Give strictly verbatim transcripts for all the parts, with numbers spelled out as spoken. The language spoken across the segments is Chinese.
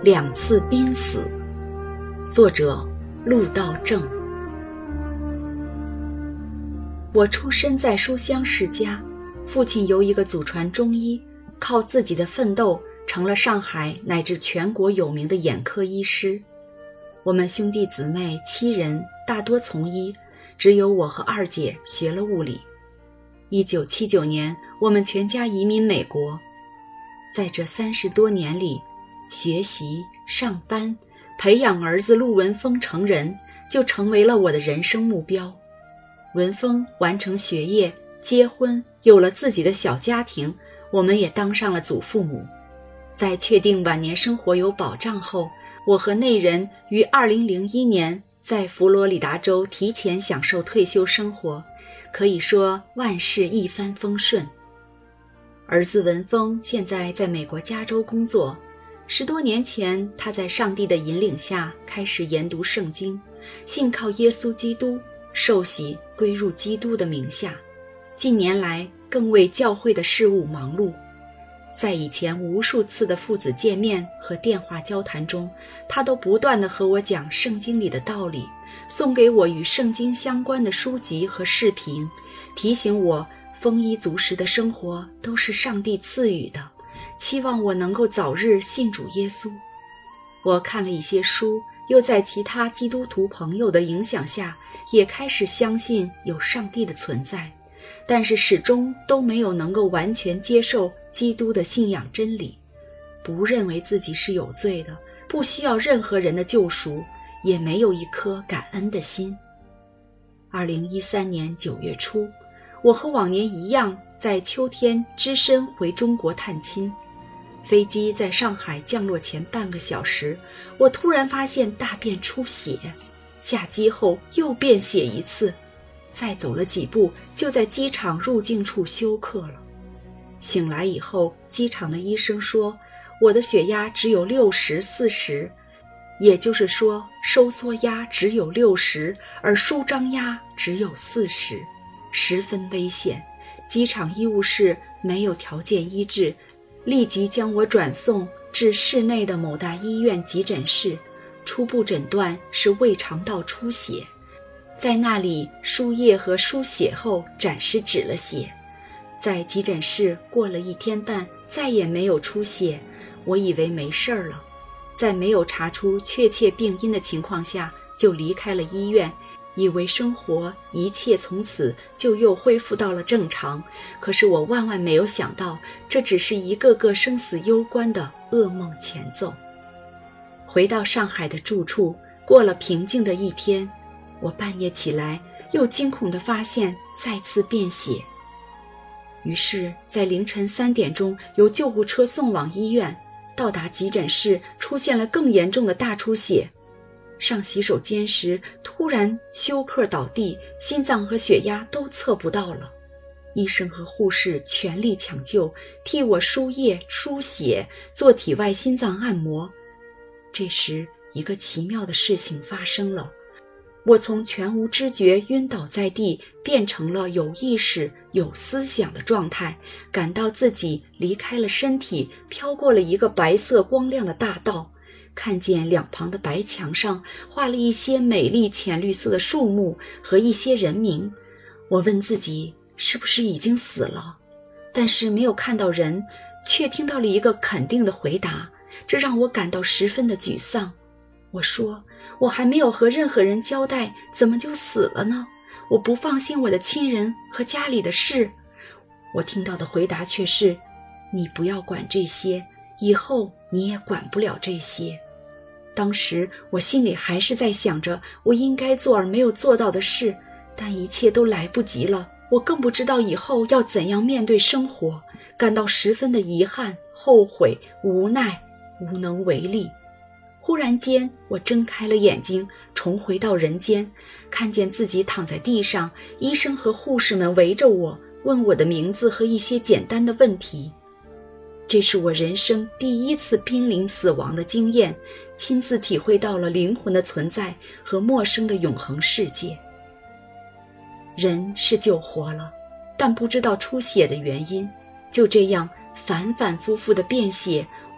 两次濒死。作者陆道正。我出生在书香世家，父亲由一个祖传中医，靠自己的奋斗成了上海乃至全国有名的眼科医师。我们兄弟姊妹七人大多从医，只有我和二姐学了物理。一九七九年，我们全家移民美国。在这三十多年里，学习、上班、培养儿子陆文峰成人，就成为了我的人生目标。文峰完成学业，结婚，有了自己的小家庭，我们也当上了祖父母。在确定晚年生活有保障后，我和内人于二零零一年在佛罗里达州提前享受退休生活，可以说万事一帆风顺。儿子文峰现在在美国加州工作，十多年前他在上帝的引领下开始研读圣经，信靠耶稣基督，受洗归入基督的名下。近年来更为教会的事务忙碌。在以前无数次的父子见面和电话交谈中，他都不断地和我讲圣经里的道理，送给我与圣经相关的书籍和视频，提醒我丰衣足食的生活都是上帝赐予的，期望我能够早日信主耶稣。我看了一些书，又在其他基督徒朋友的影响下，也开始相信有上帝的存在，但是始终都没有能够完全接受基督的信仰真理，不认为自己是有罪的，不需要任何人的救赎，也没有一颗感恩的心。二零一三年九月初，我和往年一样，在秋天只身回中国探亲。飞机在上海降落前半个小时，我突然发现大便出血，下机后又便血一次，再走了几步就在机场入境处休克了。醒来以后，机场的医生说我的血压只有六十四十，也就是说收缩压只有六十，而舒张压只有四十，十分危险。机场医务室没有条件医治，立即将我转送至市内的某大医院急诊室，初步诊断是胃肠道出血，在那里输液和输血后暂时止了血。在急诊室过了一天半，再也没有出血，我以为没事儿了，在没有查出确切病因的情况下就离开了医院，以为生活一切从此就又恢复到了正常。可是我万万没有想到，这只是一个个生死攸关的噩梦前奏。回到上海的住处，过了平静的一天，我半夜起来，又惊恐地发现再次便血。于是在凌晨三点钟由救护车送往医院，到达急诊室出现了更严重的大出血。上洗手间时突然休克倒地，心脏和血压都测不到了。医生和护士全力抢救，替我输液输血，做体外心脏按摩。这时一个奇妙的事情发生了，我从全无知觉晕倒在地，变成了有意识有思想的状态，感到自己离开了身体，飘过了一个白色光亮的大道，看见两旁的白墙上画了一些美丽浅绿色的树木和一些人名。我问自己是不是已经死了，但是没有看到人，却听到了一个肯定的回答，这让我感到十分的沮丧。我说我还没有和任何人交代，怎么就死了呢？我不放心我的亲人和家里的事。我听到的回答却是，你不要管这些，以后你也管不了这些。当时我心里还是在想着我应该做而没有做到的事，但一切都来不及了，我更不知道以后要怎样面对生活，感到十分的遗憾、后悔、无奈、无能为力。忽然间我睁开了眼睛，重回到人间，看见自己躺在地上，医生和护士们围着我，问我的名字和一些简单的问题。这是我人生第一次濒临死亡的经验，亲自体会到了灵魂的存在和陌生的永恒世界。人是救活了，但不知道出血的原因，就这样反反复复的便血，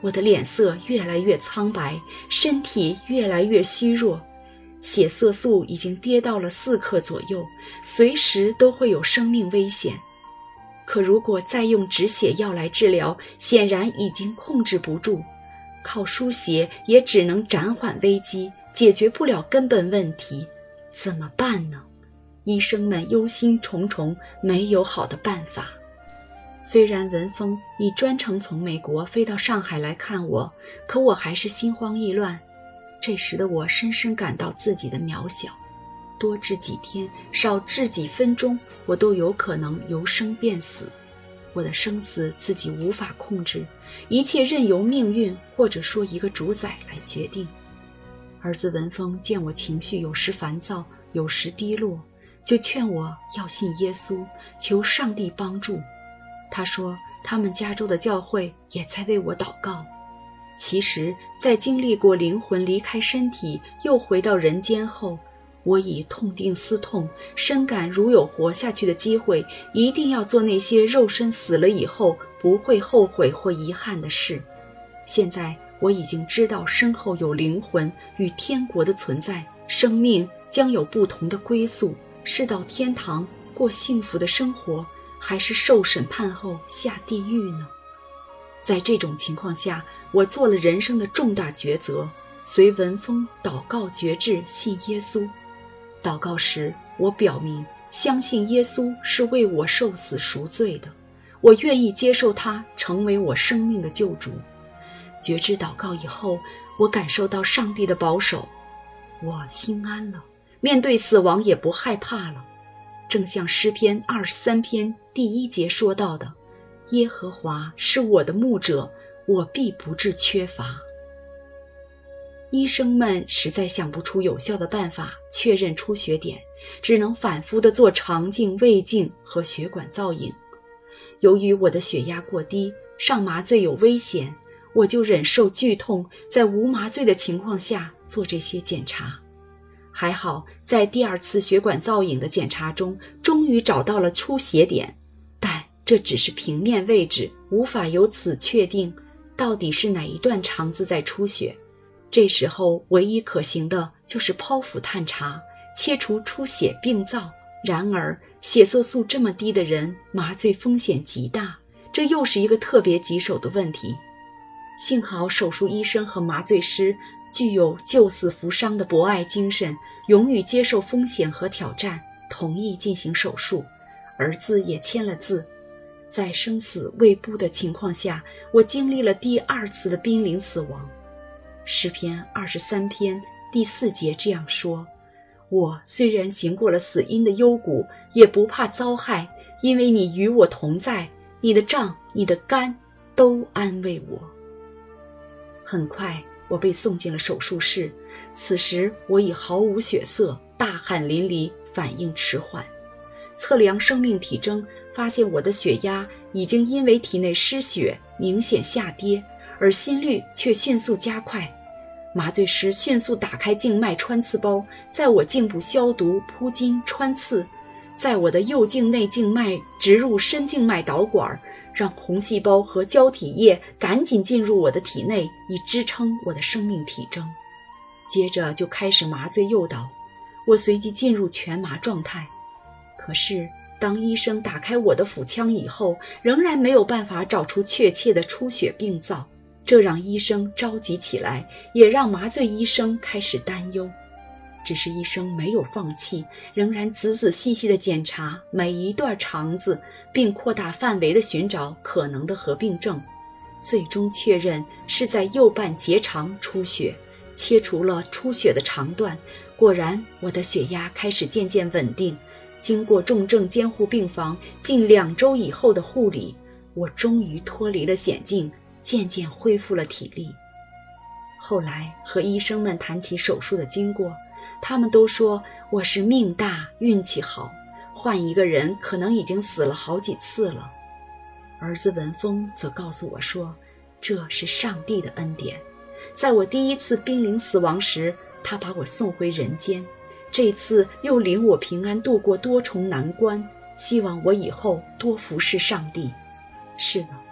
我的脸色越来越苍白，身体越来越虚弱，血色素已经跌到了四克左右，随时都会有生命危险。可如果再用止血药来治疗，显然已经控制不住，靠输血也只能暂缓危机，解决不了根本问题，怎么办呢？医生们忧心忡忡，没有好的办法。虽然文峰已专程从美国飞到上海来看我，可我还是心慌意乱。这时的我深深感到自己的渺小，多治几天，少治几分钟，我都有可能由生变死。我的生死自己无法控制，一切任由命运或者说一个主宰来决定。儿子文峰见我情绪有时烦躁，有时低落，就劝我要信耶稣，求上帝帮助。他说他们加州的教会也在为我祷告。其实在经历过灵魂离开身体又回到人间后，我已痛定思痛，深感如有活下去的机会，一定要做那些肉身死了以后不会后悔或遗憾的事。现在我已经知道身后有灵魂与天国的存在，生命将有不同的归宿，是到天堂过幸福的生活，还是受审判后下地狱呢？在这种情况下，我做了人生的重大抉择，随文峰祷告决志信耶稣。祷告时，我表明相信耶稣是为我受死赎罪的，我愿意接受他成为我生命的救主。决志祷告以后，我感受到上帝的保守，我心安了，面对死亡也不害怕了。正像诗篇二十三篇第一节说到的，耶和华是我的牧者，我必不致缺乏。医生们实在想不出有效的办法确认出血点，只能反复地做肠镜、胃镜和血管造影。由于我的血压过低，上麻醉有危险，我就忍受剧痛，在无麻醉的情况下做这些检查。还好，在第二次血管造影的检查中，终于找到了出血点，但这只是平面位置，无法由此确定到底是哪一段肠子在出血。这时候唯一可行的就是剖腹探查，切除出血病灶。然而血色素这么低的人，麻醉风险极大，这又是一个特别棘手的问题。幸好手术医生和麻醉师具有救死扶伤的博爱精神，勇于接受风险和挑战，同意进行手术。儿子也签了字。在生死未卜的情况下，我经历了第二次的濒临死亡。诗篇二十三篇第四节这样说：我虽然行过了死荫的幽谷，也不怕遭害，因为你与我同在，你的杖你的竿都安慰我。很快我被送进了手术室，此时我已毫无血色，大汗淋漓，反应迟缓。测量生命体征，发现我的血压已经因为体内失血明显下跌，而心率却迅速加快。麻醉师迅速打开静脉穿刺包，在我颈部消毒、铺巾、穿刺，在我的右颈内静脉植入深静脉导管，让红细胞和胶体液赶紧进入我的体内，以支撑我的生命体征。接着就开始麻醉诱导，我随即进入全麻状态。可是当医生打开我的腹腔以后，仍然没有办法找出确切的出血病灶，这让医生着急起来，也让麻醉医生开始担忧。只是医生没有放弃，仍然仔仔细细地检查每一段肠子，并扩大范围地寻找可能的合并症。最终确认是在右半结肠出血，切除了出血的肠段。果然我的血压开始渐渐稳定。经过重症监护病房近两周以后的护理，我终于脱离了险境，渐渐恢复了体力。后来和医生们谈起手术的经过，他们都说我是命大运气好，换一个人可能已经死了好几次了。儿子文峰则告诉我说，这是上帝的恩典。在我第一次濒临死亡时，他把我送回人间，这次又领我平安度过多重难关，希望我以后多服侍上帝。是的，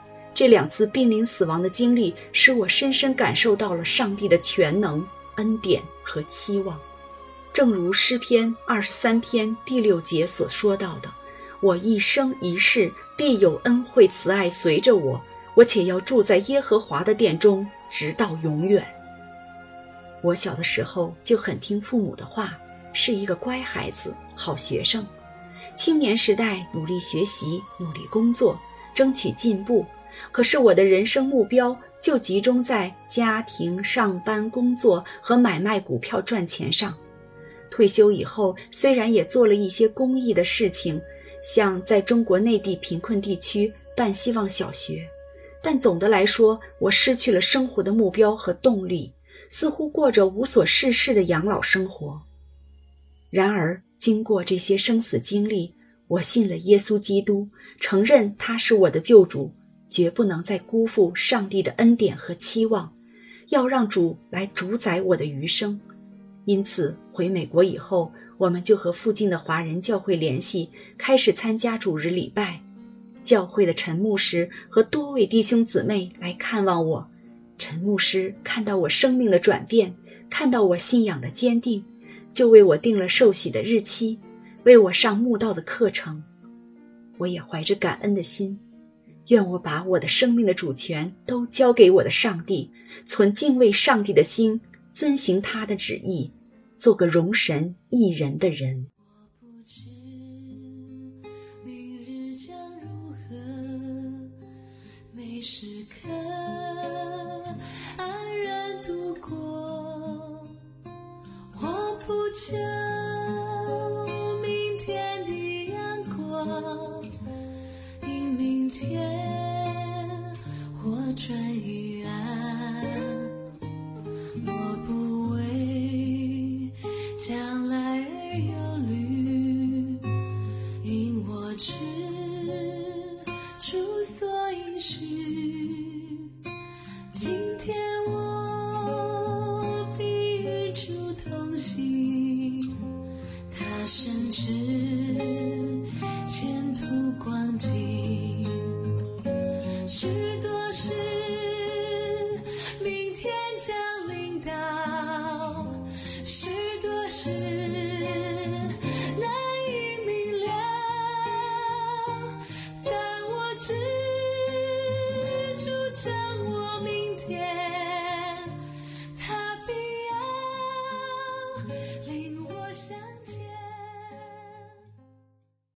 这两次濒临死亡的经历使我深深感受到了上帝的全能、恩典和期望。正如诗篇二十三篇第六节所说到的，我一生一世必有恩惠慈爱随着我，我且要住在耶和华的殿中，直到永远。我小的时候就很听父母的话，是一个乖孩子、好学生。青年时代努力学习，努力工作，争取进步。可是我的人生目标就集中在家庭、上班、工作和买卖股票赚钱上。退休以后，虽然也做了一些公益的事情，像在中国内地贫困地区办希望小学，但总的来说，我失去了生活的目标和动力，似乎过着无所事事的养老生活。然而，经过这些生死经历，我信了耶稣基督，承认他是我的救主，绝不能再辜负上帝的恩典和期望，要让主来主宰我的余生。因此，回美国以后，我们就和附近的华人教会联系，开始参加主日礼拜。教会的陈牧师和多位弟兄姊妹来看望我。陈牧师看到我生命的转变，看到我信仰的坚定，就为我定了受洗的日期，为我上慕道的课程。我也怀着感恩的心，愿我把我的生命的主权都交给我的上帝，存敬畏上帝的心，遵行他的旨意，做个容神益人的人。 我不知明日将如何，每时刻安然度过。我不求明天的阳光，因明天或转阴暗。我不为将来而忧虑，因我知主所应许。今天我必与主同行，他深知前途光景。